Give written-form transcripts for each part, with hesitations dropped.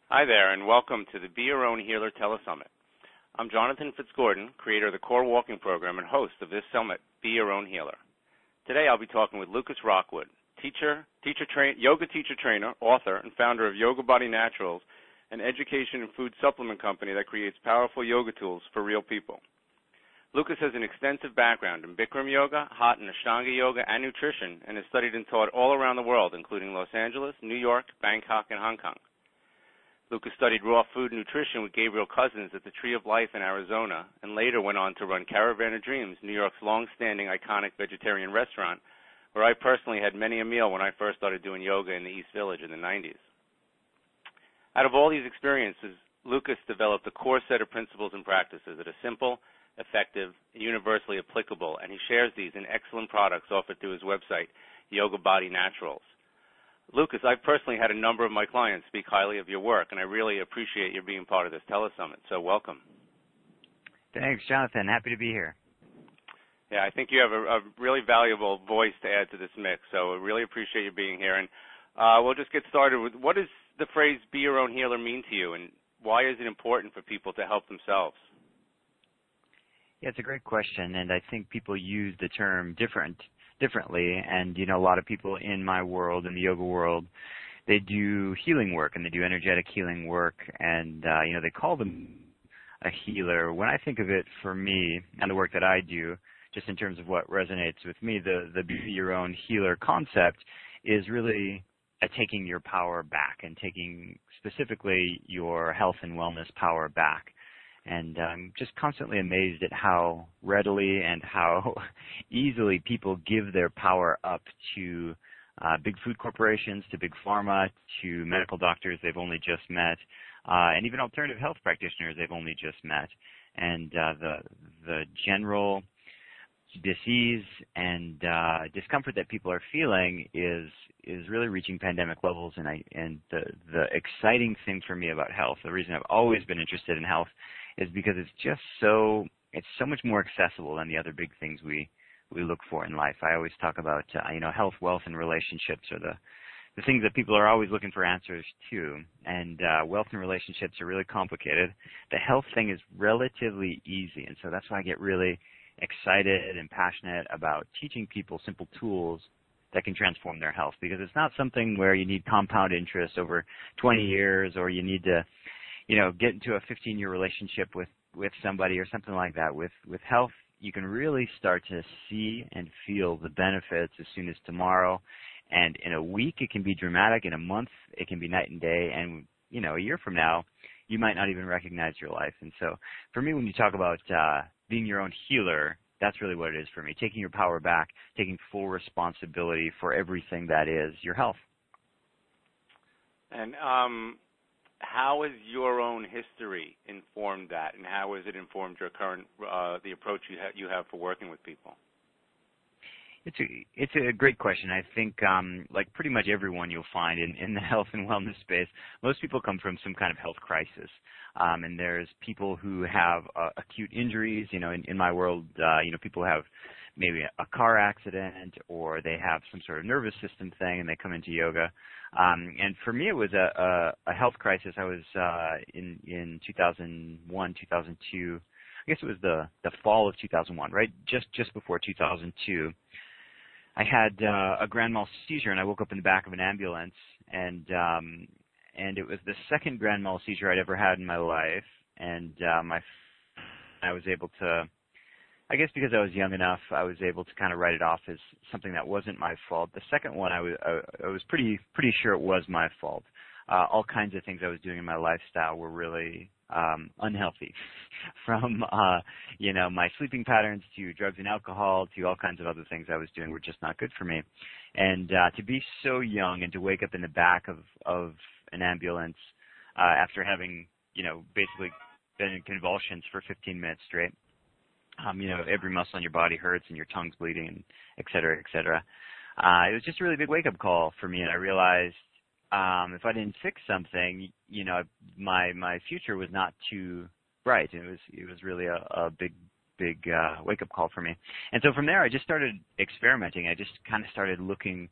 Hi there, and welcome to the Be Your Own Healer Telesummit. I'm Jonathan Fitzgordon, creator of the Core Walking Program and host of this summit, Be Your Own Healer. Today I'll be talking with Lucas Rockwood, yoga teacher trainer, author, and founder of Yoga Body Naturals, an education and food supplement company that creates powerful yoga tools for real people. Lucas has an extensive background in Bikram yoga, Hatha and Ashtanga yoga, and nutrition, and has studied and taught all around the world, including Los Angeles, New York, Bangkok, and Hong Kong. Lucas studied raw food nutrition with Gabriel Cousens at the Tree of Life in Arizona, and later went on to run Caravan of Dreams, New York's long-standing iconic vegetarian restaurant, where I personally had many a meal when I first started doing yoga in the East Village in the 90s. Out of all these experiences, Lucas developed a core set of principles and practices that are simple, effective, and universally applicable, and he shares these in excellent products offered through his website, Yoga Body Naturals. Lucas, I've personally had a number of my clients speak highly of your work, and I really appreciate you being part of this telesummit, so welcome. Thanks, Jonathan. Happy to be here. Yeah, I think you have a really valuable voice to add to this mix, so I really appreciate you being here. And we'll just get started with, what does the phrase Be Your Own Healer mean to you, and why is it important for people to help themselves? Yeah, it's a great question, and I think people use the term differently, and, you know, a lot of people in my world, in the yoga world, they do healing work, and they do energetic healing work, and, you know, they call them a healer. When I think of it for me and the work that I do, just in terms of what resonates with me, the Be Your Own Healer concept is really taking your power back and taking specifically your health and wellness power back. And I'm just constantly amazed at how readily and how easily people give their power up to big food corporations, to big pharma, to medical doctors they've only just met, and even alternative health practitioners they've only just met. And the general disease and discomfort that people are feeling is really reaching pandemic levels. And the exciting thing for me about health, the reason I've always been interested in health, is because it's so much more accessible than the other big things we look for in life. I always talk about health, wealth, and relationships are the things that people are always looking for answers to. And wealth and relationships are really complicated. The health thing is relatively easy, and so that's why I get really excited and passionate about teaching people simple tools that can transform their health, because it's not something where you need compound interest over 20 years, or you need to get into a 15-year relationship with somebody or something like that. With health, you can really start to see and feel the benefits as soon as tomorrow. And in a week, it can be dramatic. In a month, it can be night and day. And, a year from now, you might not even recognize your life. And so for me, when you talk about being your own healer, that's really what it is for me, taking your power back, taking full responsibility for everything that is your health. And how has your own history informed that, and how has it informed your current the approach you have for working with people? It's a great question. I think like pretty much everyone you'll find in the health and wellness space, most people come from some kind of health crisis. And there's people who have acute injuries. In my world, people have maybe a car accident, or they have some sort of nervous system thing, and they come into yoga. And for me, it was a health crisis. I was in 2001, 2002. I guess it was the fall of 2001, right? Just before 2002. I had a grand mal seizure, and I woke up in the back of an ambulance, and it was the second grand mal seizure I'd ever had in my life, and I was able to, I guess because I was young enough, I was able to kind of write it off as something that wasn't my fault. The second one, I was pretty sure it was my fault. All kinds of things I was doing in my lifestyle were really unhealthy, from my sleeping patterns to drugs and alcohol to all kinds of other things I was doing were just not good for me. And to be so young and to wake up in the back of an ambulance after having basically been in convulsions for 15 minutes straight, every muscle in your body hurts and your tongue's bleeding, and et cetera, et cetera. It was just a really big wake-up call for me, and I realized if I didn't fix something, my future was not too bright. It was really a big wake-up call for me. And so from there, I just started experimenting. I just kind of started looking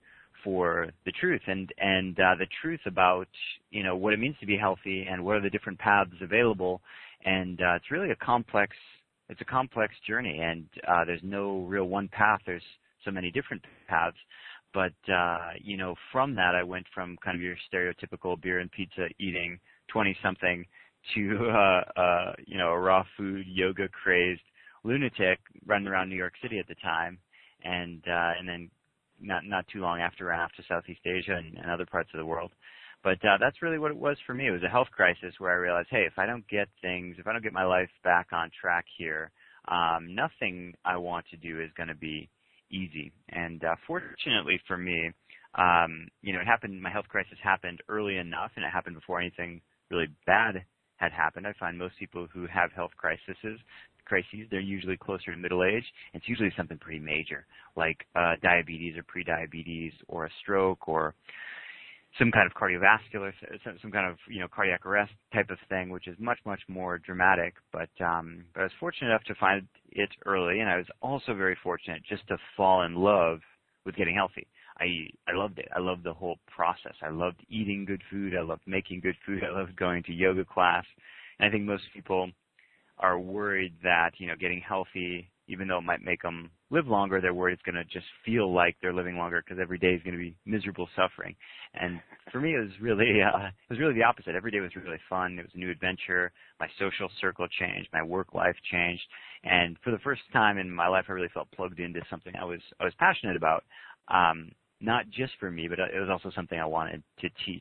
for the truth and the truth about, what it means to be healthy and what are the different paths available. And it's really a complex journey, and there's no real one path. There's so many different paths. But, from that, I went from kind of your stereotypical beer and pizza eating 20-something to, a raw food, yoga crazed lunatic running around New York City at the time. And then not too long after ran off to Southeast Asia and other parts of the world. But that's really what it was for me. It was a health crisis where I realized, hey, if I don't get my life back on track here, nothing I want to do is going to be easy. And fortunately for me, it happened. My health crisis happened early enough, and it happened before anything really bad had happened. I find most people who have health crises, they're usually closer to middle age. It's usually something pretty major, like diabetes or prediabetes or a stroke or some kind of cardiovascular, some kind of cardiac arrest type of thing, which is much, much more dramatic. But I was fortunate enough to find it early, and I was also very fortunate just to fall in love with getting healthy. I loved it. I loved the whole process. I loved eating good food. I loved making good food. I loved going to yoga class. And I think most people are worried that, getting healthy, even though it might make them live longer, they're worried it's going to just feel like they're living longer because every day is going to be miserable suffering. And for me, it was really the opposite. Every day was really fun. It was a new adventure. My social circle changed. My work life changed. And for the first time in my life, I really felt plugged into something I was passionate about. Not just for me, but it was also something I wanted to teach.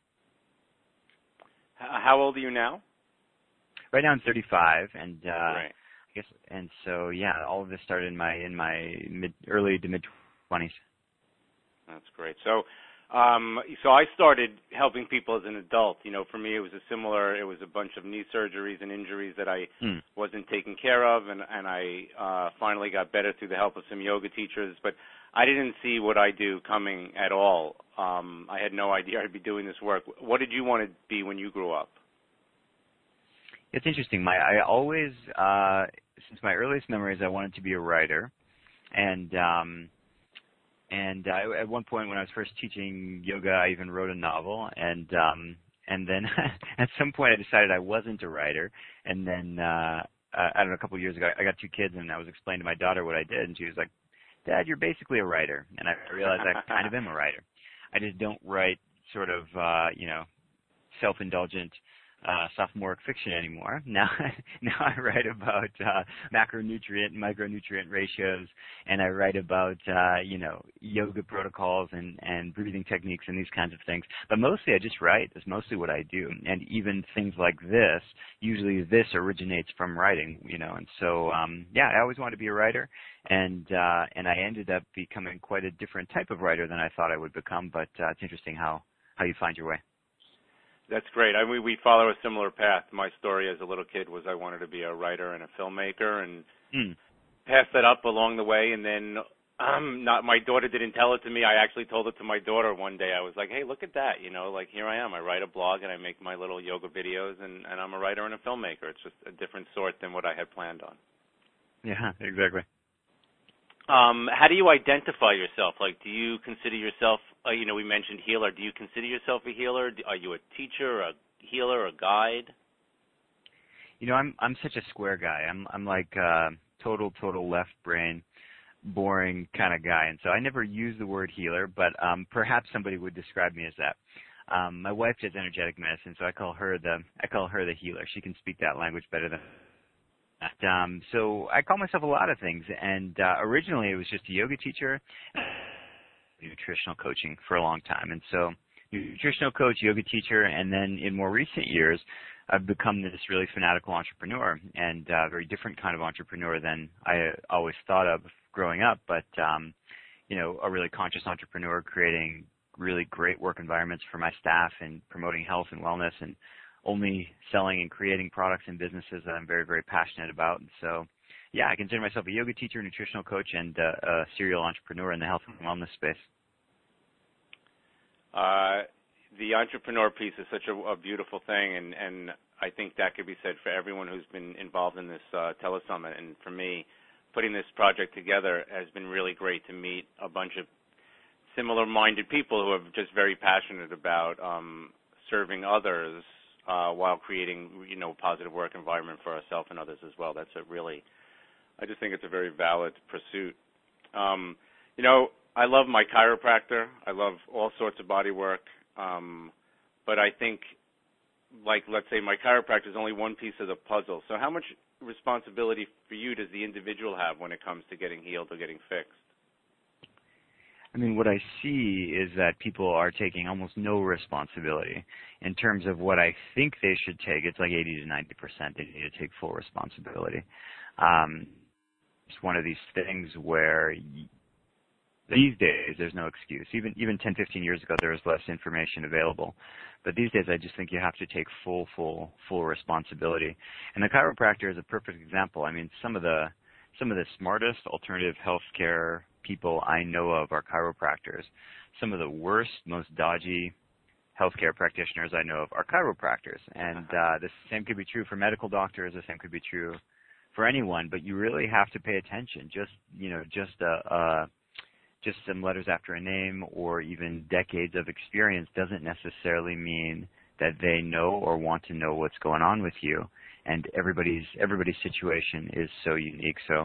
How old are you now? Right now I'm 35, and right. I guess, and so yeah, all of this started in my early to mid 20s. That's great. So I started helping people as an adult. For me, it was a bunch of knee surgeries and injuries that I wasn't taking care of, and I finally got better through the help of some yoga teachers. But I didn't see what I do coming at all. I had no idea I'd be doing this work. What did you want to be when you grew up? It's interesting. I always, since my earliest memories, I wanted to be a writer, and at one point when I was first teaching yoga, I even wrote a novel, and then at some point I decided I wasn't a writer, and then I don't know, a couple of years ago, I got 2 kids, and I was explaining to my daughter what I did, and she was like, "Dad, you're basically a writer," and I realized I kind of am a writer. I just don't write sort of self-indulgent sophomoric fiction anymore. Now I write about macronutrient and micronutrient ratios, and I write about yoga protocols and breathing techniques and these kinds of things. But mostly I just write. That's mostly what I do. And even things like this, usually this originates from writing, and so I always wanted to be a writer, and I ended up becoming quite a different type of writer than I thought I would become. But it's interesting how you find your way. That's great. We follow a similar path. My story as a little kid was I wanted to be a writer and a filmmaker, and passed that up along the way. And then my daughter didn't tell it to me. I actually told it to my daughter one day. I was like, "Hey, look at that! Here I am. I write a blog and I make my little yoga videos, and I'm a writer and a filmmaker. It's just a different sort than what I had planned on." Yeah, exactly. How do you identify yourself? Do you consider yourself, we mentioned healer. Do you consider yourself a healer? Are you a teacher, a healer, a guide? I'm such a square guy. I'm like total left brain, boring kind of guy. And so I never use the word healer, but perhaps somebody would describe me as that. My wife does energetic medicine, so I call her the healer. She can speak that language better than so I call myself a lot of things, and originally it was just a yoga teacher, nutritional coaching for a long time. And so nutritional coach, yoga teacher, and then in more recent years, I've become this really fanatical entrepreneur, and a very different kind of entrepreneur than I always thought of growing up, but a really conscious entrepreneur creating really great work environments for my staff and promoting health and wellness, and only selling and creating products and businesses that I'm very, very passionate about. And so, I consider myself a yoga teacher, nutritional coach, and a serial entrepreneur in the health and wellness space. The entrepreneur piece is such a beautiful thing, and I think that could be said for everyone who's been involved in this telesummit. And for me, putting this project together has been really great to meet a bunch of similar-minded people who are just very passionate about serving others while creating, a positive work environment for ourselves and others as well. I just think it's a very valid pursuit. I love my chiropractor. I love all sorts of body work. But I think, let's say my chiropractor is only one piece of the puzzle. So how much responsibility for you does the individual have when it comes to getting healed or getting fixed? I mean, what I see is that people are taking almost no responsibility in terms of what I think they should take. It's like 80 to 90% they need to take full responsibility. It's one of these things where these days there's no excuse. Even 10, 15 years ago there was less information available. But these days I just think you have to take full responsibility. And the chiropractor is a perfect example. I mean, some of the smartest alternative healthcare people I know of are chiropractors. Some of the worst, most dodgy healthcare practitioners I know of are chiropractors. And the same could be true for medical doctors. The same could be true for anyone. But you really have to pay attention. Just some letters after a name or even decades of experience doesn't necessarily mean that they know or want to know what's going on with you. And everybody's situation is so unique. So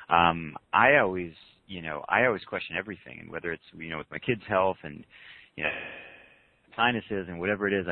I always question everything, and whether it's with my kids' health and sinuses and whatever it is,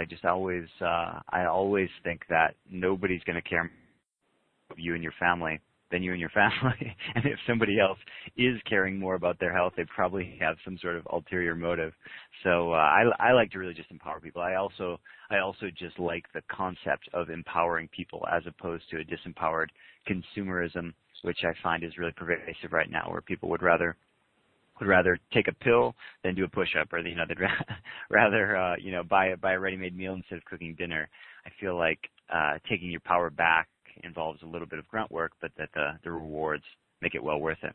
I always think that nobody's going to care more about you and your family than you and your family. And if somebody else is caring more about their health, they probably have some sort of ulterior motive. So I like to really just empower people. I also just like the concept of empowering people as opposed to a disempowered consumerism, which I find is really pervasive right now, where people would rather take a pill than do a push-up, or they'd rather buy a ready-made meal instead of cooking dinner. I feel like taking your power back involves a little bit of grunt work, but that the rewards make it well worth it.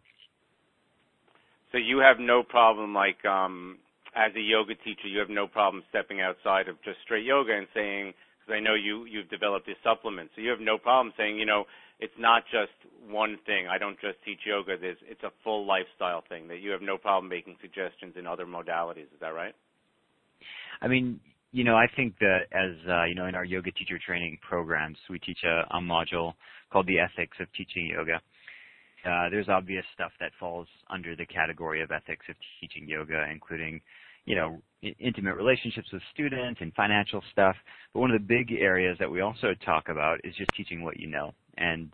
So you have no problem, as a yoga teacher, you have no problem stepping outside of just straight yoga and saying, because I know you've developed this supplement, so you have no problem saying, it's not just one thing. I don't just teach yoga. It's a full lifestyle thing, that you have no problem making suggestions in other modalities. Is that right? I mean, I think that as, in our yoga teacher training programs, we teach a module called the Ethics of Teaching Yoga. There's obvious stuff that falls under the category of ethics of teaching yoga, including, intimate relationships with students and financial stuff. But one of the big areas that we also talk about is just teaching what you know. And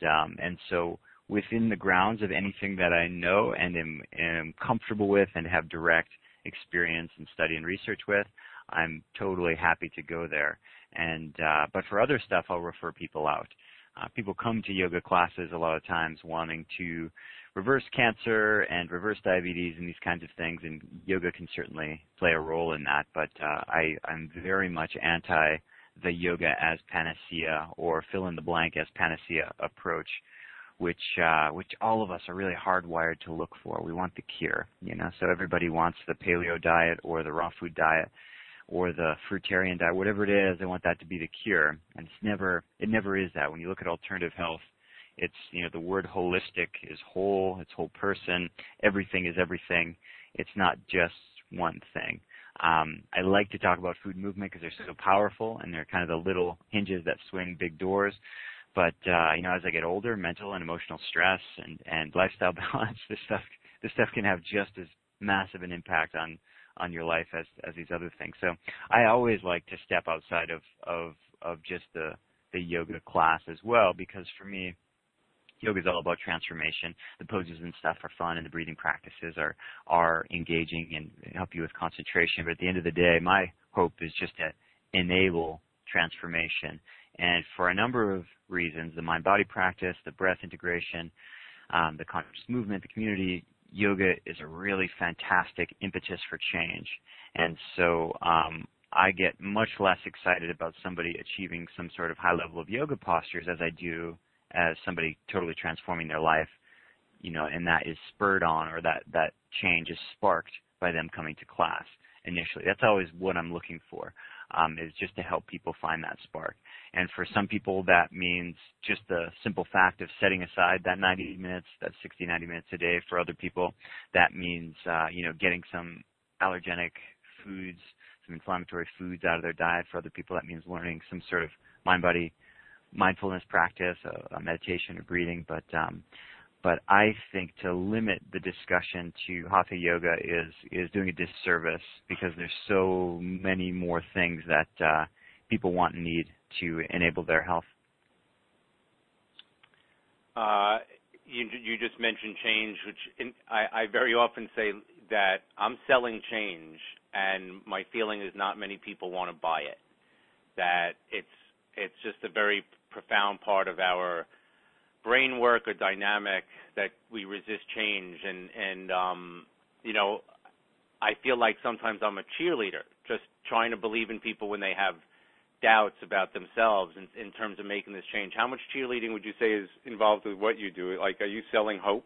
so within the grounds of anything that I know and am comfortable with and have direct experience and study and research with, I'm totally happy to go there. And but for other stuff, I'll refer people out. People come to yoga classes a lot of times wanting to reverse cancer and reverse diabetes and these kinds of things, and yoga can certainly play a role in that. But I'm very much anti the yoga as panacea, or fill in the blank as panacea approach, which all of us are really hardwired to look for. We want the cure, So everybody wants the paleo diet or the raw food diet or the fruitarian diet, whatever it is. They want that to be the cure, and it never is that. When you look at alternative health, it's the word holistic is whole, it's whole person. Everything is everything. It's not just one thing. I like to talk about food movement because they're so powerful, and they're kind of the little hinges that swing big doors. But as I get older, mental and emotional stress and lifestyle balance, this stuff can have just as massive an impact on your life as these other things. So I always like to step outside of just the yoga class as well, because for me, yoga is all about transformation. The poses and stuff are fun, and the breathing practices are engaging and help you with concentration. But at the end of the day, my hope is just to enable transformation. And for a number of reasons, the mind-body practice, the breath integration, the conscious movement, the community, yoga is a really fantastic impetus for change. And so I get much less excited about somebody achieving some sort of high level of yoga postures as I do as somebody totally transforming their life, and that is spurred on, or that change is sparked by them coming to class initially. That's always what I'm looking for, is just to help people find that spark. And for some people, that means just the simple fact of setting aside that 90 minutes, that 60, 90 minutes a day. For other people, that means, getting some allergenic foods, some inflammatory foods out of their diet. For other people, that means learning some sort of mind-body mindfulness practice, a meditation or breathing. But I think to limit the discussion to Hatha Yoga is doing a disservice, because there's so many more things that people want and need to enable their health. You just mentioned change, which I very often say that I'm selling change, and my feeling is not many people want to buy it. That it's just a very profound part of our brain work or dynamic that we resist change, and I feel like sometimes I'm a cheerleader, just trying to believe in people when they have doubts about themselves in terms of making this change. How much cheerleading would you say is involved with what you do? Like, are you selling hope?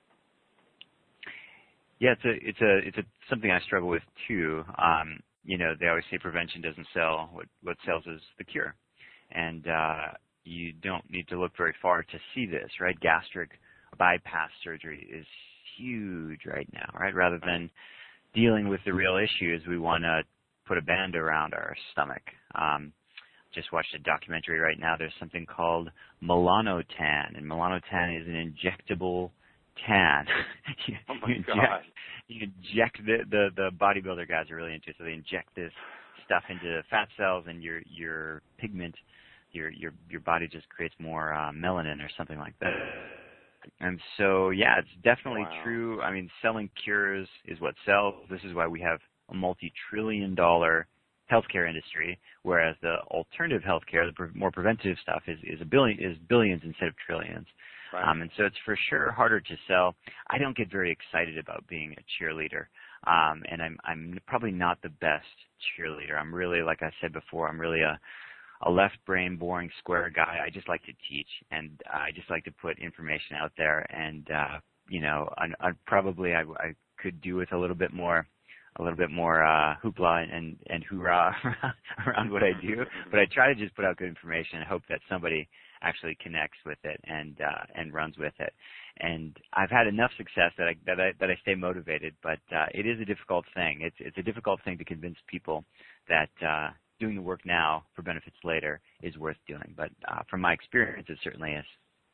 Yeah, it's something I struggle with too. They always say prevention doesn't sell. What sells is the cure, and you don't need to look very far to see this, right? Gastric bypass surgery is huge right now, right? Rather than dealing with the real issues, we want to put a band around our stomach. Just watched a documentary right now. There's something called Melanotan, and Melanotan is an injectable tan. Oh my God! You inject the bodybuilder guys are really into it, so they inject this stuff into fat cells, and your pigment, your body just creates more melanin or something like that. And so, yeah, it's definitely true. I mean, selling cures is what sells. This is why we have a multi-trillion-dollar healthcare industry, whereas the alternative healthcare, the more preventative stuff, is billions instead of trillions. Right. And so it's for sure harder to sell. I don't get very excited about being a cheerleader, and I'm probably not the best cheerleader. I'm really, like I said before, I'm really a left brain, boring, square guy. I just like to teach, and I just like to put information out there. And I probably I could do with a little bit more hoopla and hoorah around what I do. But I try to just put out good information and hope that somebody actually connects with it and runs with it. And I've had enough success that I stay motivated. But it is a difficult thing. It's a difficult thing to convince people that doing the work now for benefits later is worth doing. But from my experience, it certainly is.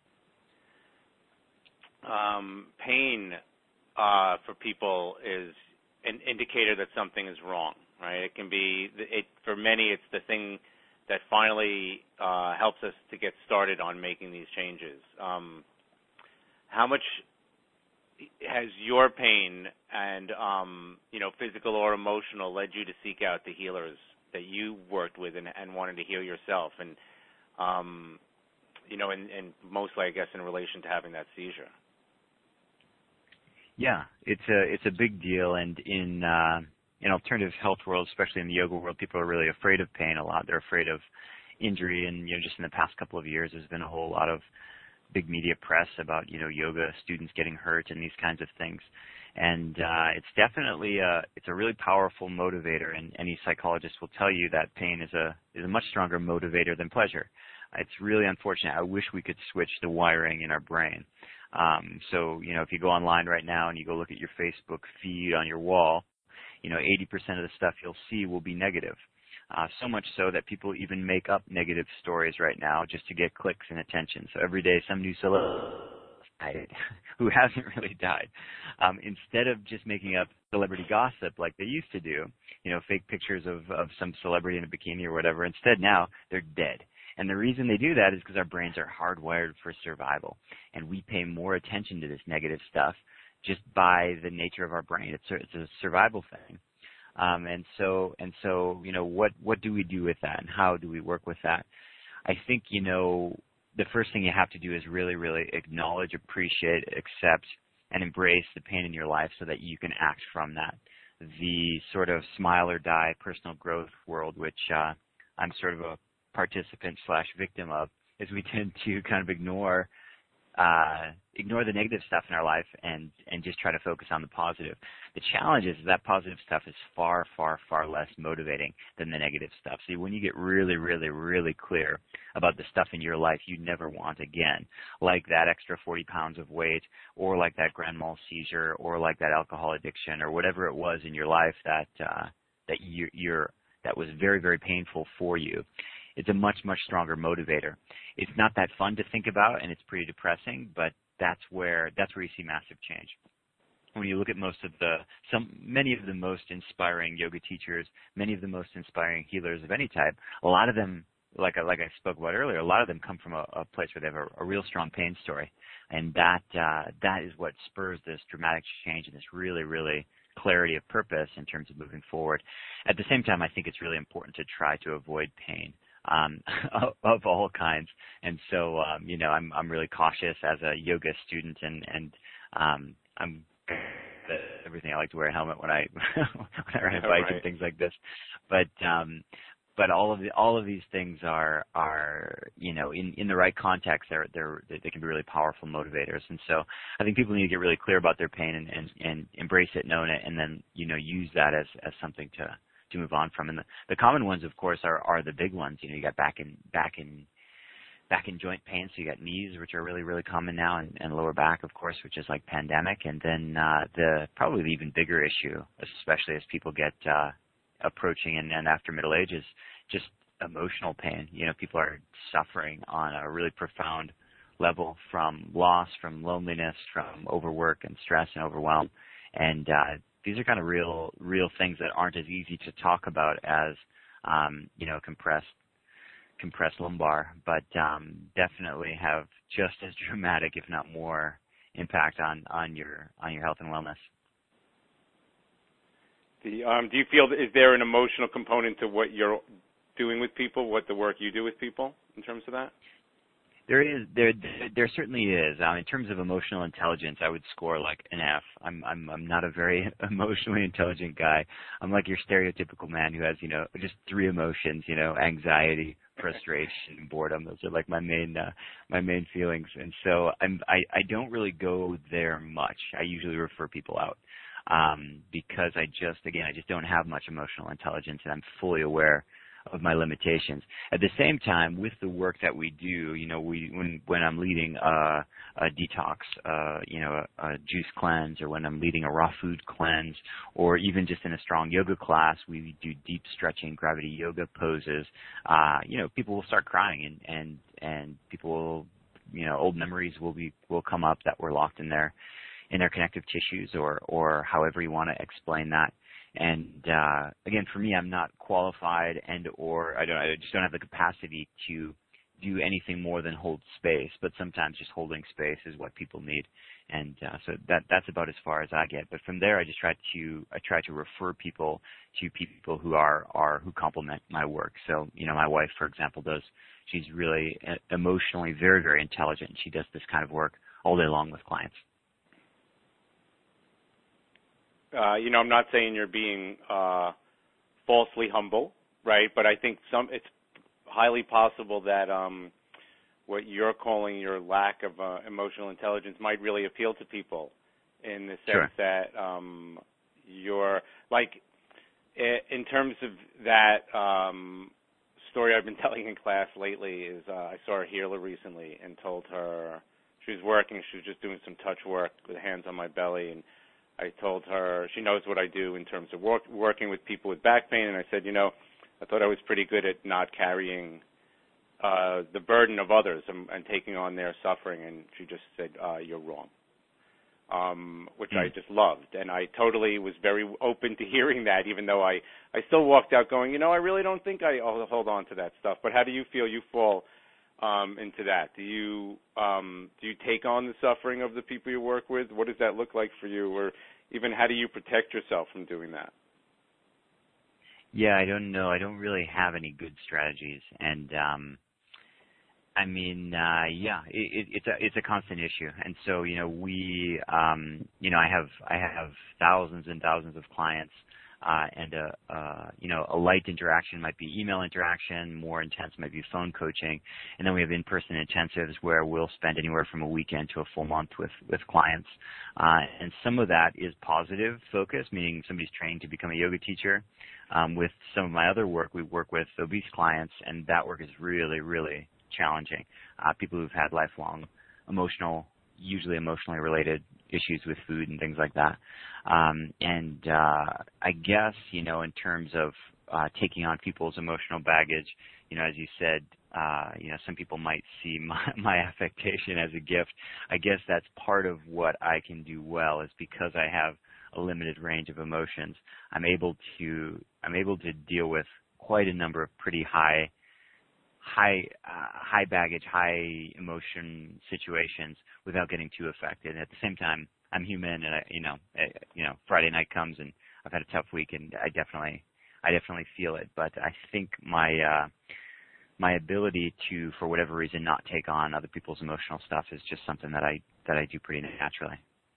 Pain for people is an indicator that something is wrong, right? It can be, for many, it's the thing that finally helps us to get started on making these changes. How much has your pain and, physical or emotional led you to seek out the healers that you worked with and wanted to heal yourself? And, and mostly, I guess, in relation to having that seizure. Yeah, it's a big deal, and in alternative health world, especially in the yoga world, people are really afraid of pain a lot. They're afraid of injury, and just in the past couple of years, there's been a whole lot of big media press about yoga students getting hurt and these kinds of things. And it's definitely it's a really powerful motivator, and any psychologist will tell you that pain is a much stronger motivator than pleasure. It's really unfortunate. I wish we could switch the wiring in our brain. So, if you go online right now and you go look at your Facebook feed on your wall, 80% of the stuff you'll see will be negative. So much so that people even make up negative stories right now just to get clicks and attention. So every day some new celebrity died who hasn't really died. Instead of just making up celebrity gossip like they used to do, fake pictures of some celebrity in a bikini or whatever, instead now they're dead. And the reason they do that is because our brains are hardwired for survival, and we pay more attention to this negative stuff just by the nature of our brain. It's a survival thing. And so, what do we do with that, and how do we work with that? I think, the first thing you have to do is really, really acknowledge, appreciate, accept, and embrace the pain in your life so that you can act from that. The sort of smile or die personal growth world, which I'm sort of a participant/victim of, is we tend to kind of ignore ignore the negative stuff in our life and just try to focus on the positive. The challenge is that positive stuff is far, far, far less motivating than the negative stuff. See, when you get really, really, really clear about the stuff in your life you never want again, like that extra 40 pounds of weight, or like that grand mal seizure, or like that alcohol addiction, or whatever it was in your life that was very, very painful for you, it's a much, much stronger motivator. It's not that fun to think about, and it's pretty depressing, but that's where you see massive change. When you look at many of the most inspiring yoga teachers, many of the most inspiring healers of any type, a lot of them, like I spoke about earlier, a lot of them come from a place where they have a real strong pain story, and that is what spurs this dramatic change and this really, really clarity of purpose in terms of moving forward. At the same time, I think it's really important to try to avoid pain. Of all kinds, and so I'm really cautious as a yoga student, and I'm everything. I like to wear a helmet when I ride a bike and things like this, but all of these things are in the right context, they can be really powerful motivators. And so I think people need to get really clear about their pain and embrace it, know it, and then use that as something to move on from. And the common ones, of course, are the big ones. You got back in joint pain, so you got knees, which are really, really common now, and lower back, of course, which is like pandemic. And then probably the even bigger issue, especially as people get approaching and after middle age, is just emotional pain. People are suffering on a really profound level from loss, from loneliness, from overwork and stress and overwhelm. And these are kind of real things that aren't as easy to talk about as, compressed lumbar, but definitely have just as dramatic, if not more, impact on your health and wellness. Do you feel is there an emotional component to what you're doing with people, what the work you do with people in terms of that? There certainly is. In terms of emotional intelligence, I would score like an F. I'm not a very emotionally intelligent guy. I'm like your stereotypical man who has, just three emotions, anxiety, frustration, and boredom. Those are like my main feelings. And so I don't really go there much. I usually refer people out. Because I just don't have much emotional intelligence, and I'm fully aware of my limitations. At the same time, with the work that we do, when I'm leading a detox, a juice cleanse, or when I'm leading a raw food cleanse, or even just in a strong yoga class, we do deep stretching, gravity yoga poses. People will start crying, and people will, old memories will come up that were locked in their connective tissues, or however you want to explain that. And again, for me, I'm not qualified, I just don't have the capacity to do anything more than hold space. But sometimes just holding space is what people need, and so that's about as far as I get. But from there, I try to refer people to people who complement my work. So my wife, for example, she's really emotionally very, very intelligent, and she does this kind of work all day long with clients. I'm not saying you're being falsely humble, right? But I think it's highly possible that what you're calling your lack of emotional intelligence might really appeal to people, in the sense that you're like, in terms of that story I've been telling in class lately is I saw a healer recently and told her she was working, she was just doing some touch work with hands on my belly, and I told her, she knows what I do in terms of working with people with back pain, and I said, I thought I was pretty good at not carrying the burden of others and taking on their suffering, and she just said, you're wrong, which I just loved. And I totally was very open to hearing that, even though I still walked out going, I really don't think I'll hold on to that stuff. But how do you feel you fall into that? Do you take on the suffering of the people you work with? What does that look like for you? Or even how do you protect yourself from doing that? Yeah, I don't know. I don't really have any good strategies. And it's a constant issue. And so, I have thousands and thousands of clients and a light interaction might be email interaction, more intense might be phone coaching, and then we have in-person intensives where we'll spend anywhere from a weekend to a full month with clients. And some of that is positive focus, meaning somebody's trained to become a yoga teacher. With some of my other work, we work with obese clients, and that work is really, really challenging. People who've had lifelong usually emotionally related issues with food and things like that. I guess, in terms of taking on people's emotional baggage, as you said, some people might see my affectation as a gift. I guess that's part of what I can do well, is because I have a limited range of emotions. I'm able to deal with quite a number of pretty high baggage, high emotion situations without getting too affected. And at the same time, I'm human, and Friday night comes and I've had a tough week, and I definitely feel it. But I think my ability to, for whatever reason, not take on other people's emotional stuff is just something that I do pretty naturally.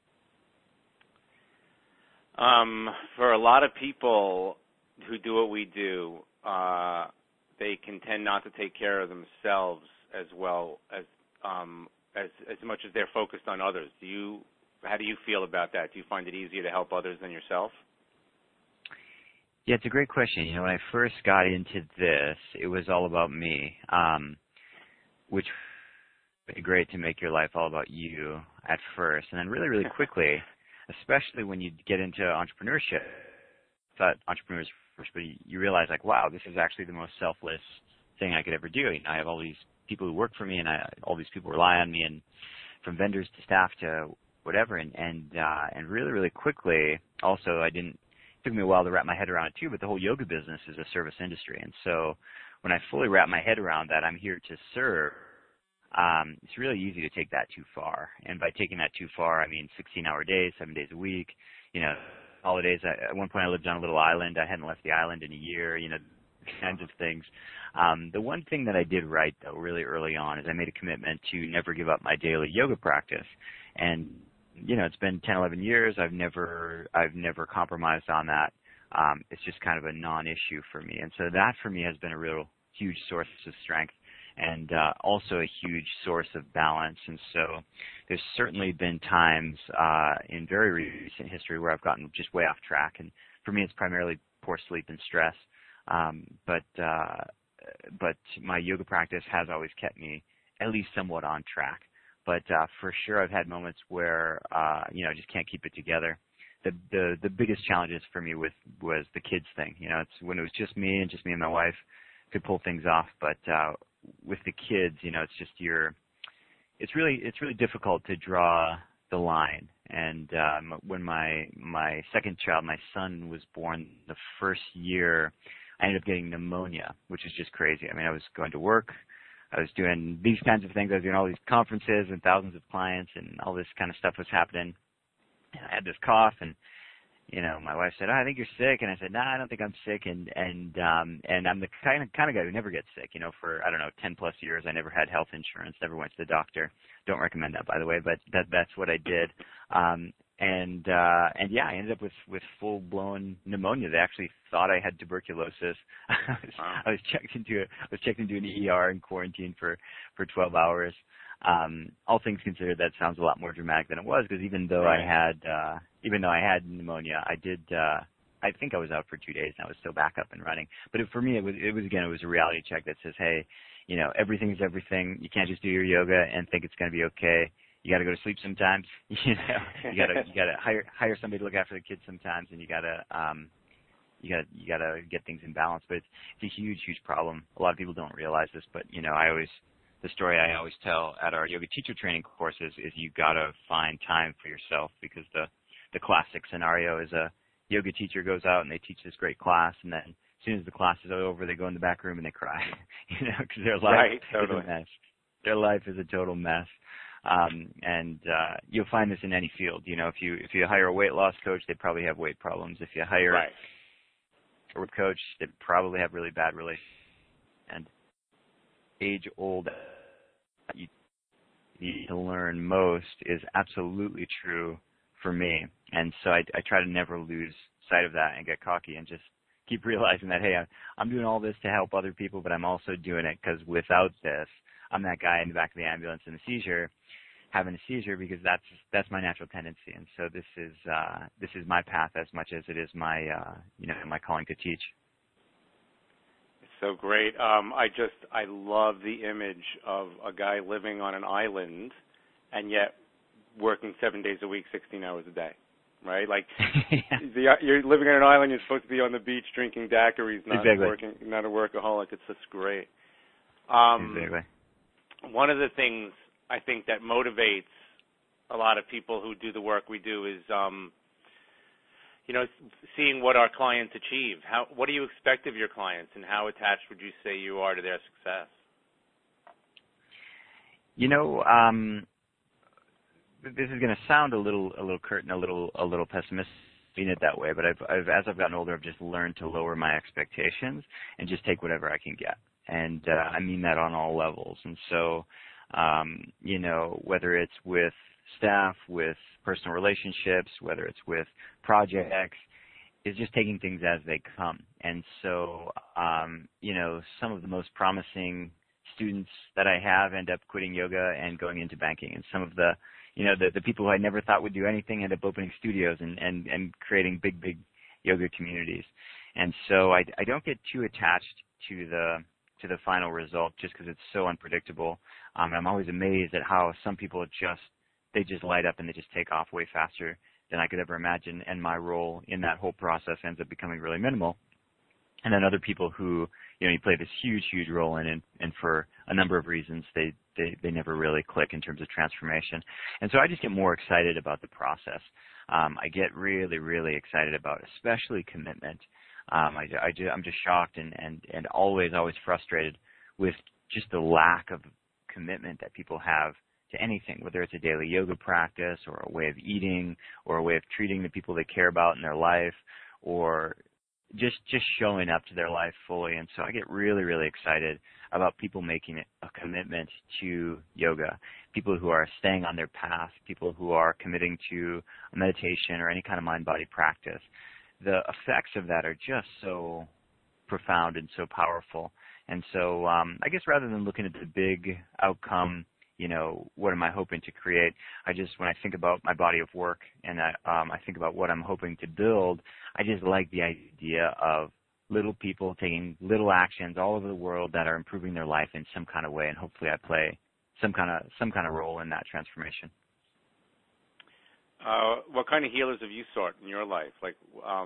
For a lot of people who do what we do, they can tend not to take care of themselves as well as much as they're focused on others. How do you feel about that? Do you find it easier to help others than yourself? Yeah, it's a great question. When I first got into this, it was all about me, which would be great to make your life all about you at first. And then really, really quickly, especially when you get into entrepreneurship, I thought entrepreneurs first, but you realize, wow, this is actually the most selfless thing I could ever do. I have all these people who work for me, and all these people rely on me, and from vendors to staff to whatever. And really, really quickly, also, it took me a while to wrap my head around it too, but the whole yoga business is a service industry. And so when I fully wrap my head around that, I'm here to serve. It's really easy to take that too far. And by taking that too far, I mean 16-hour days, 7 days a week, holidays. At one point I lived on a little island. I hadn't left the island in a year, kinds of things. The one thing that I did right, though, really early on is I made a commitment to never give up my daily yoga practice. And it's been 10, 11 years. I've never compromised on that. It's just kind of a non-issue for me. And so that for me has been a real huge source of strength, and also a huge source of balance. And so there's certainly been times in very recent history where I've gotten just way off track. And for me, it's primarily poor sleep and stress. But my yoga practice has always kept me at least somewhat on track. But for sure, I've had moments where I just can't keep it together. The biggest challenges for me was the kids thing. It's when it was just me and my wife could pull things off. But with the kids, it's just it's really difficult to draw the line. And when my second child, my son, was born, the first year, I ended up getting pneumonia, which is just crazy. I mean, I was going to work. I was doing these kinds of things. I was doing all these conferences and thousands of clients, and all this kind of stuff was happening. And I had this cough, and my wife said, "Oh, I think you're sick." And I said, "No, I don't think I'm sick." And I'm the kind of guy who never gets sick. For 10 plus years, I never had health insurance, never went to the doctor. Don't recommend that, by the way, but that's what I did. And yeah, I ended up with full blown pneumonia. They actually thought I had tuberculosis. I was checked into an ER and quarantined for 12 hours. All things considered, that sounds a lot more dramatic than it was, because even though I had pneumonia, I think I was out for 2 days and I was still back up and running. But for me, it was a reality check that says, hey, everything is everything. You can't just do your yoga and think it's going to be okay. You got to go to sleep sometimes. You got to hire somebody to look after the kids sometimes, and you got to get things in balance. But it's a huge problem. A lot of people don't realize this, but the story I always tell at our yoga teacher training courses is you got to find time for yourself, because the classic scenario is a yoga teacher goes out and they teach this great class, and then as soon as the class is over, they go in the back room and they cry, because their life is a mess. Their life is a total mess. And you'll find this in any field. If you hire a weight loss coach, they probably have weight problems. If you hire a coach, they probably have really bad relationships. And age-old you need to learn most is absolutely true for me. And so I try to never lose sight of that and get cocky and just keep realizing that, hey, I'm doing all this to help other people, but I'm also doing it because without this, I'm that guy in the back of the ambulance in the seizure, having a seizure, because that's my natural tendency. And so this is my path as much as it is my my calling to teach. It's so great. I love the image of a guy living on an island and yet working 7 days a week, 16 hours a day, right? Like you're living on an island, you're supposed to be on the beach drinking daiquiris, not working, not a workaholic. It's just great. Exactly. One of the things I think that motivates a lot of people who do the work we do is, seeing what our clients achieve. What do you expect of your clients, and how attached would you say you are to their success? This is going to sound a little curt and a little pessimistic, seen it that way, but as I've gotten older, I've just learned to lower my expectations and just take whatever I can get. And I mean that on all levels. And so, whether it's with staff, with personal relationships, whether it's with projects, is just taking things as they come. And so, some of the most promising students that I have end up quitting yoga and going into banking. And some of the people who I never thought would do anything end up opening studios and creating big yoga communities. And so I don't get too attached to the final result just because it's so unpredictable. I'm always amazed at how some people just light up and they just take off way faster than I could ever imagine, and my role in that whole process ends up becoming really minimal. And then other people who, you play this huge role in, and for a number of reasons, they never really click in terms of transformation. And so I just get more excited about the process. I get really excited about especially commitment. I'm just shocked and always frustrated with just the lack of commitment that people have to anything, whether it's a daily yoga practice or a way of eating or a way of treating the people they care about in their life, or just showing up to their life fully. And so I get really excited about people making a commitment to yoga, people who are staying on their path, people who are committing to a meditation or any kind of mind-body practice. The effects of that are just so profound and so powerful. And so I guess rather than looking at the big outcome, what am I hoping to create, when I think about my body of work and I think about what I'm hoping to build, I just like the idea of little people taking little actions all over the world that are improving their life in some kind of way, and hopefully I play some kind of role in that transformation. What kind of healers have you sought in your life? Like,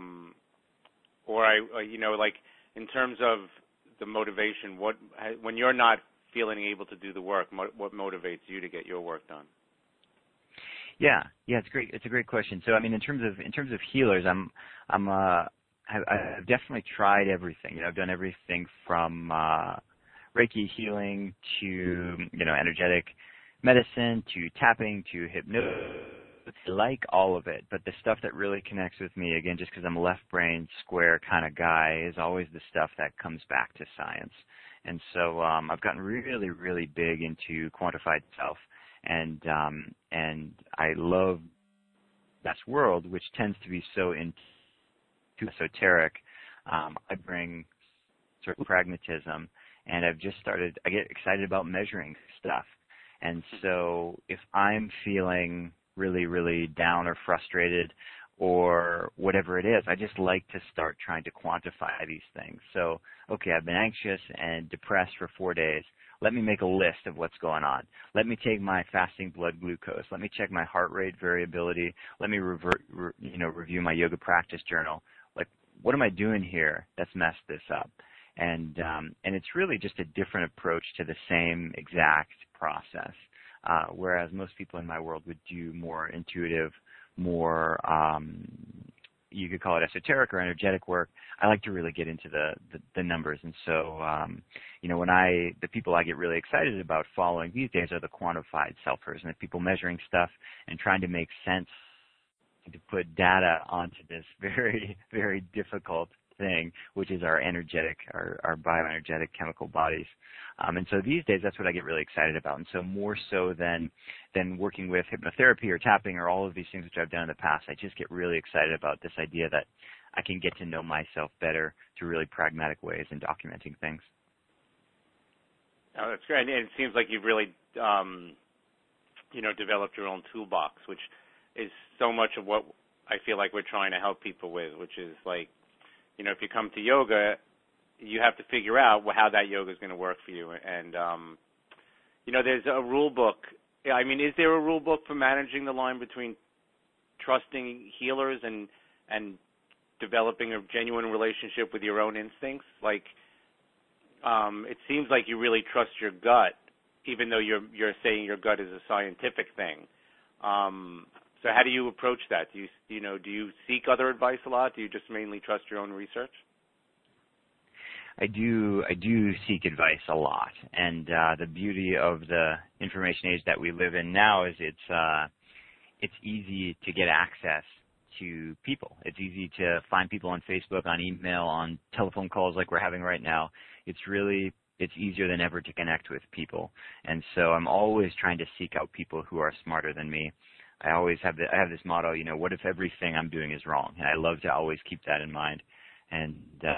in terms of the motivation, when you're not feeling able to do the work, what motivates you to get your work done? Yeah, it's great. It's a great question. So, I mean, in terms of healers, I've definitely tried everything. I've done everything from Reiki healing to energetic medicine to tapping to hypnosis. I like all of it, but the stuff that really connects with me, again, just because I'm a left brain square kind of guy, is always the stuff that comes back to science. And so I've gotten really big into quantified self, and I love that world, which tends to be so into esoteric. I bring sort of pragmatism, and I get excited about measuring stuff. And so if I'm feeling really down or frustrated or whatever it is, I just like to start trying to quantify these things. So, okay, I've been anxious and depressed for 4 days. Let me make a list of what's going on. Let me take my fasting blood glucose. Let me check my heart rate variability. Let me review my yoga practice journal. Like, what am I doing here that's messed this up? And it's really just a different approach to the same exact process. Whereas most people in my world would do more intuitive, more, you could call it esoteric or energetic work. I like to really get into the numbers. And so, the people I get really excited about following these days are the quantified selfers, and the people measuring stuff and trying to make sense and to put data onto this very, very difficult thing, which is our bioenergetic chemical bodies. And so these days, that's what I get really excited about. And so more so than working with hypnotherapy or tapping or all of these things which I've done in the past, I just get really excited about this idea that I can get to know myself better through really pragmatic ways in documenting things. Oh, that's great. And it seems like you've really, developed your own toolbox, which is so much of what I feel like we're trying to help people with, which is like, if you come to yoga, you have to figure out how that yoga is going to work for you. And, there's a rule book. I mean, is there a rule book for managing the line between trusting healers and developing a genuine relationship with your own instincts? Like, it seems like you really trust your gut, even though you're saying your gut is a scientific thing. So how do you approach that? Do you seek other advice a lot? Do you just mainly trust your own research? I do seek advice a lot, and the beauty of the information age that we live in now is it's easy to get access to people. It's easy to find people on Facebook, on email, on telephone calls like we're having right now. It's easier than ever to connect with people, and so I'm always trying to seek out people who are smarter than me. I always have this motto, what if everything I'm doing is wrong? And I love to always keep that in mind. And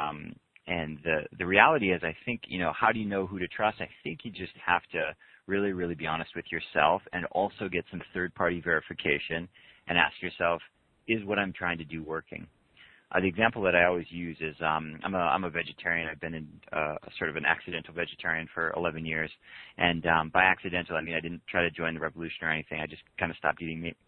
the reality is, I think, how do you know who to trust? I think you just have to really, really be honest with yourself and also get some third-party verification and ask yourself, is what I'm trying to do working? The example that I always use is I'm a vegetarian. I've been sort of an accidental vegetarian for 11 years. And by accidental, I mean I didn't try to join the revolution or anything. I just kind of stopped eating meat.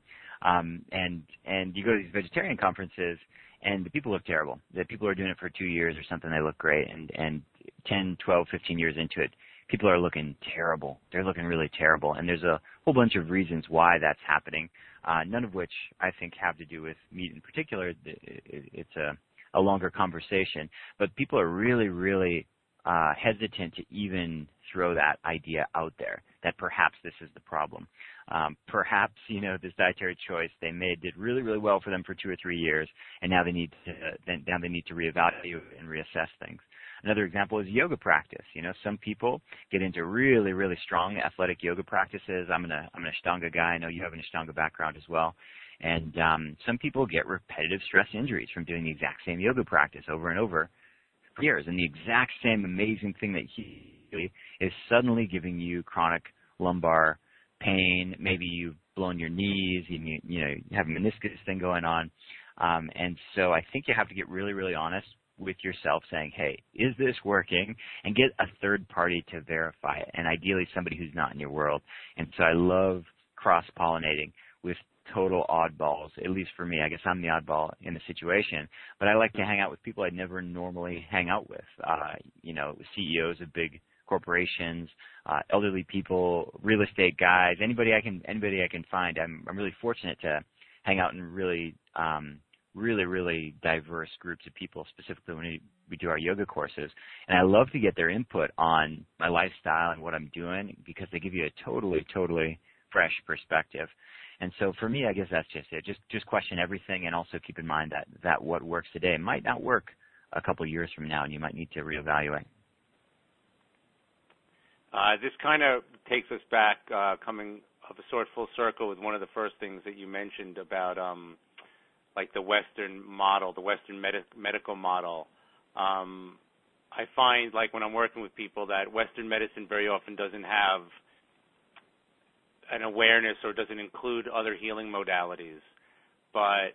And you go to these vegetarian conferences, and the people look terrible. The people are doing it for 2 years or something, they look great. And 10, 12, 15 years into it, people are looking terrible. They're looking really terrible. And there's a whole bunch of reasons why that's happening, none of which I think have to do with meat in particular. It's a longer conversation. But people are really, really hesitant to even throw that idea out there, that perhaps this is the problem. Perhaps, this dietary choice they made did really, really well for them for 2 or 3 years, and now they need to reevaluate and reassess things. Another example is yoga practice. Some people get into really, really strong athletic yoga practices. I'm an Ashtanga guy. I know you have an Ashtanga background as well. And some people get repetitive stress injuries from doing the exact same yoga practice over and over for years. And the exact same amazing thing that he is suddenly giving you chronic lumbar pain. Maybe you've blown your knees. You have a meniscus thing going on. And so I think you have to get really, really honest with yourself, saying, hey, is this working? And get a third party to verify it, and ideally somebody who's not in your world. And so I love cross-pollinating with total oddballs, at least for me. I guess I'm the oddball in the situation, but I like to hang out with people I'd never normally hang out with, CEOs of big corporations, elderly people, real estate guys, anybody I can find. I'm really fortunate to hang out in really really diverse groups of people, specifically when we do our yoga courses. And I love to get their input on my lifestyle and what I'm doing, because they give you a totally, totally fresh perspective. And so for me, I guess that's just it. Just question everything, and also keep in mind that what works today might not work a couple of years from now, and you might need to reevaluate. This kind of takes us back, coming of a sort full circle, with one of the first things that you mentioned about like the Western model, the Western medical model. I find, like, when I'm working with people, that Western medicine very often doesn't have an awareness or doesn't include other healing modalities. But,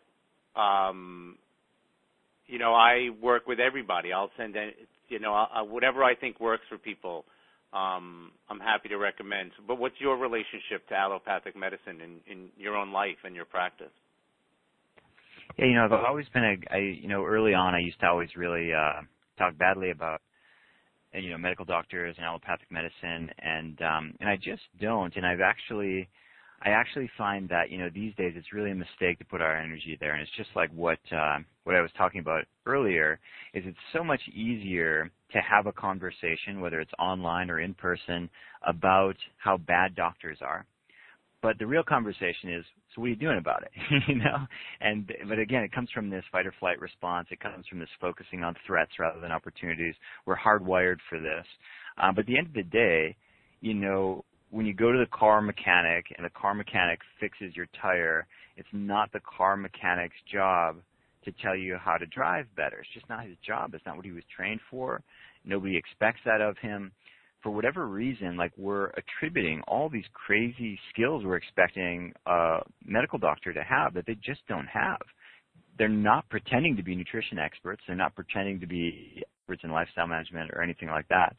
I work with everybody. I'll send, whatever I think works for people, I'm happy to recommend. But what's your relationship to allopathic medicine in your own life and your practice? Yeah, I've always been early on I used to always really talk badly about, medical doctors and allopathic medicine, and I just don't. And I actually find that, these days it's really a mistake to put our energy there. And it's just like what I was talking about earlier, is it's so much easier to have a conversation, whether it's online or in person, about how bad doctors are. But the real conversation is, so what are you doing about it? But again, it comes from this fight or flight response. It comes from this focusing on threats rather than opportunities. We're hardwired for this. But at the end of the day, when you go to the car mechanic and the car mechanic fixes your tire, it's not the car mechanic's job to tell you how to drive better. It's just not his job. It's not what he was trained for. Nobody expects that of him. For whatever reason, like, we're attributing all these crazy skills we're expecting a medical doctor to have that they just don't have. They're not pretending to be nutrition experts. They're not pretending to be experts in lifestyle management or anything like that.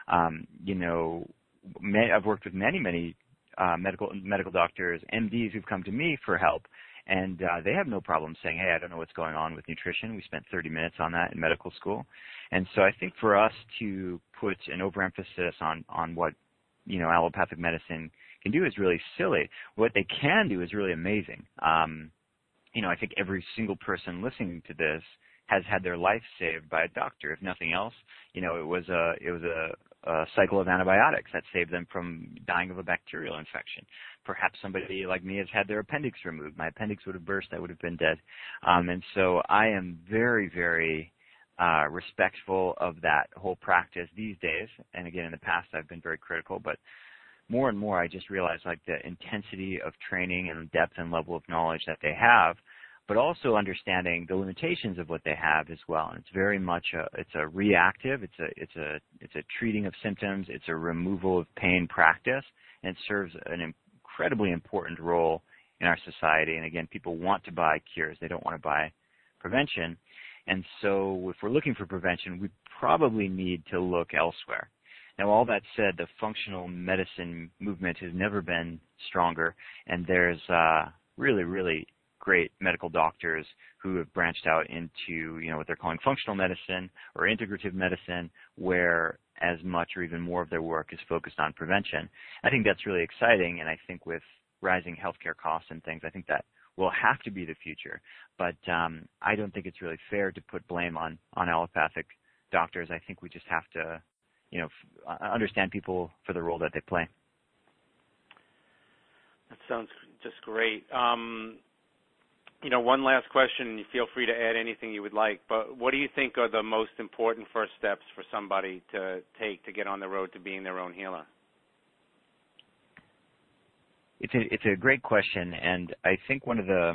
I've worked with many medical doctors, MDs, who've come to me for help, and they have no problem saying, hey, I don't know what's going on with nutrition. We spent 30 minutes on that in medical school. And so I think for us to put an overemphasis on what, allopathic medicine can do is really silly. What they can do is really amazing. I think every single person listening to this has had their life saved by a doctor. If nothing else, it was a cycle of antibiotics that saved them from dying of a bacterial infection. Perhaps somebody like me has had their appendix removed. My appendix would have burst. I would have been dead. And so I am very, very respectful of that whole practice these days. And again, in the past, I've been very critical, but more and more I just realize, like, the intensity of training and depth and level of knowledge that they have, but also understanding the limitations of what they have as well. And it's very much it's a reactive, it's a treating of symptoms, it's a removal of pain practice, and it serves an incredibly important role in our society. And again, people want to buy cures, they don't want to buy prevention. And so if we're looking for prevention, we probably need to look elsewhere. Now, all that said, the functional medicine movement has never been stronger, and there's really, really great medical doctors who have branched out into, what they're calling functional medicine or integrative medicine, where as much or even more of their work is focused on prevention. I think that's really exciting, and I think with rising healthcare costs and things, I think that will have to be the future. But I don't think it's really fair to put blame on allopathic doctors. I think we just have to understand people for the role that they play. That sounds just great. One last question, and you feel free to add anything you would like, but what do you think are the most important first steps for somebody to take to get on the road to being their own healer? It's a great question, and I think one of the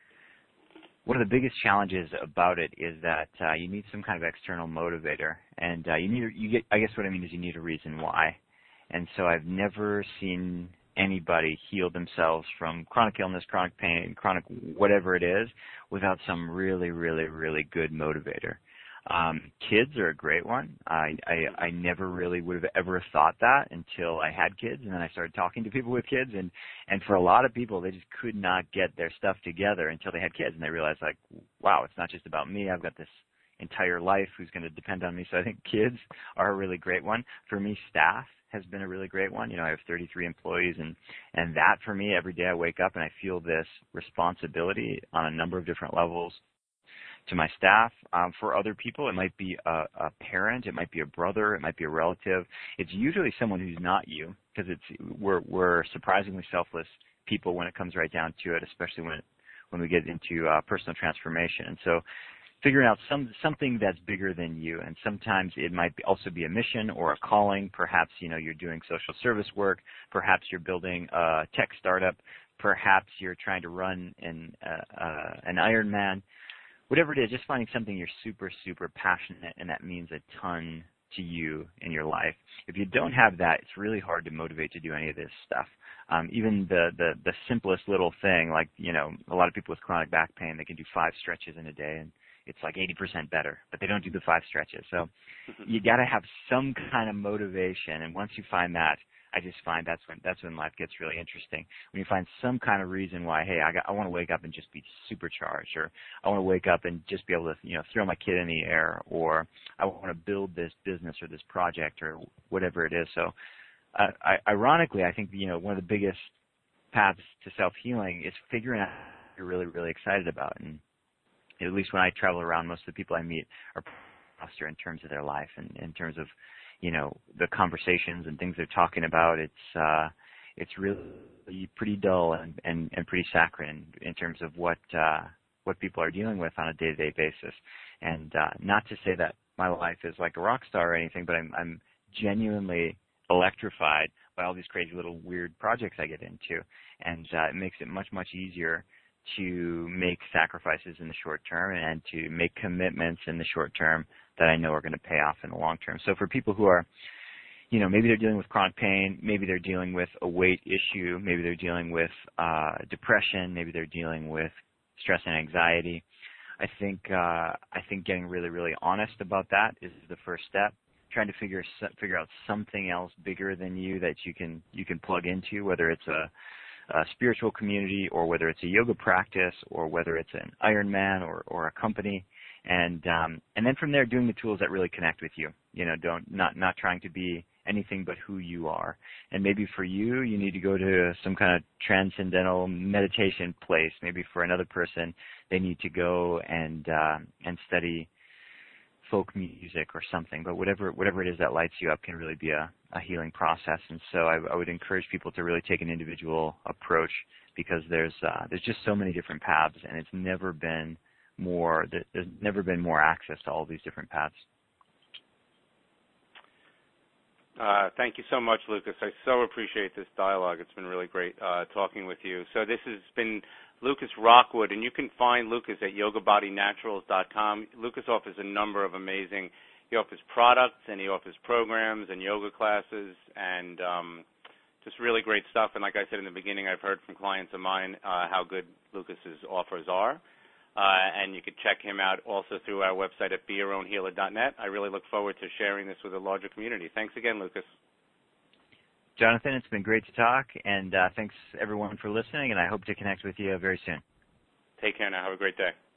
biggest challenges about it is that you need some kind of external motivator, and I guess what I mean is you need a reason why. And so I've never seen anybody heal themselves from chronic illness, chronic pain, chronic whatever it is, without some really, really, really good motivator. Kids are a great one. I never really would have ever thought that until I had kids, and then I started talking to people with kids, and for a lot of people, they just could not get their stuff together until they had kids, and they realized, like, wow, it's not just about me. I've got this entire life who's going to depend on me. So I think kids are a really great one. For me, staff has been a really great one. I have 33 employees, and that for me, every day I wake up and I feel this responsibility on a number of different levels to my staff. For other people, it might be a parent, it might be a brother, it might be a relative. It's usually someone who's not you, because we're surprisingly selfless people when it comes right down to it, especially when we get into personal transformation. And so figuring out something that's bigger than you, and sometimes it might also be a mission or a calling. Perhaps you're doing social service work, perhaps you're building a tech startup, perhaps you're trying to run an Ironman. Whatever it is, just finding something you're super, super passionate, and that means a ton to you in your life. If you don't have that, it's really hard to motivate to do any of this stuff. Even the simplest little thing, like, a lot of people with chronic back pain, they can do 5 stretches in a day, and it's like 80% better, but they don't do the 5 stretches. So you got to have some kind of motivation, and once you find that, I just find that's when life gets really interesting. When you find some kind of reason why, hey, I want to wake up and just be supercharged, or I want to wake up and just be able to, throw my kid in the air, or I want to build this business or this project or whatever it is. So, ironically, I think, one of the biggest paths to self-healing is figuring out what you're really, really excited about. And at least when I travel around, most of the people I meet are posture in terms of their life and in terms of, the conversations and things they're talking about. It's really pretty dull and pretty saccharine in terms of what people are dealing with on a day-to-day basis. And not to say that my life is like a rock star or anything, but I'm genuinely electrified by all these crazy little weird projects I get into. And it makes it much, much easier to make sacrifices in the short term and to make commitments in the short term that I know are going to pay off in the long term. So for people who are, maybe they're dealing with chronic pain, maybe they're dealing with a weight issue, maybe they're dealing with depression, maybe they're dealing with stress and anxiety, I think getting really, really honest about that is the first step. Trying to figure out something else bigger than you that you can plug into, whether it's a spiritual community or whether it's a yoga practice or whether it's an Ironman or a company, and then from there doing the tools that really connect with you. Not trying to be anything but who you are. And maybe for you need to go to some kind of transcendental meditation place. Maybe for another person, they need to go and study folk music or something, but whatever it is that lights you up can really be a healing process. And so I would encourage people to really take an individual approach, because there's just so many different paths, and there's never been more access to all these different paths. Thank you so much, Lucas. I so appreciate this dialogue. It's been really great talking with you. So this has been Lucas Rockwood, and you can find Lucas at yogabodynaturals.com. Lucas offers a number of amazing, he offers products and he offers programs and yoga classes and just really great stuff. And like I said in the beginning, I've heard from clients of mine how good Lucas's offers are. And you can check him out also through our website at BeYourOwnHealer.net. I really look forward to sharing this with a larger community. Thanks again, Lucas. Jonathan, it's been great to talk, and thanks everyone for listening, and I hope to connect with you very soon. Take care now. Have a great day.